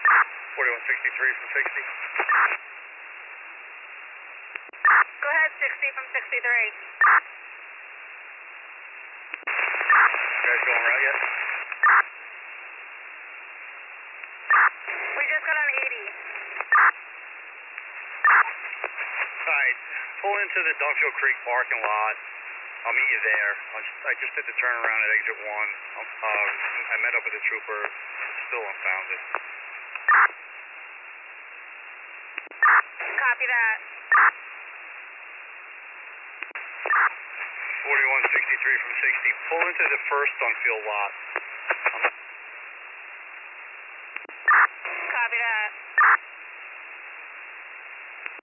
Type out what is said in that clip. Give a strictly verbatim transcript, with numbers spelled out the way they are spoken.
forty-one sixty-three from sixty. Go ahead, sixty from sixty-three. You guys going right yet? We just got on eighty. Alright, pull into the Dunfield Creek parking lot. I'll meet you there. I just, I just did the turnaround at exit one. Um, I met up with the trooper. It's still unfounded. Copy that. forty-one sixty-three from sixty. Pull into the first Dunfield lot. I'm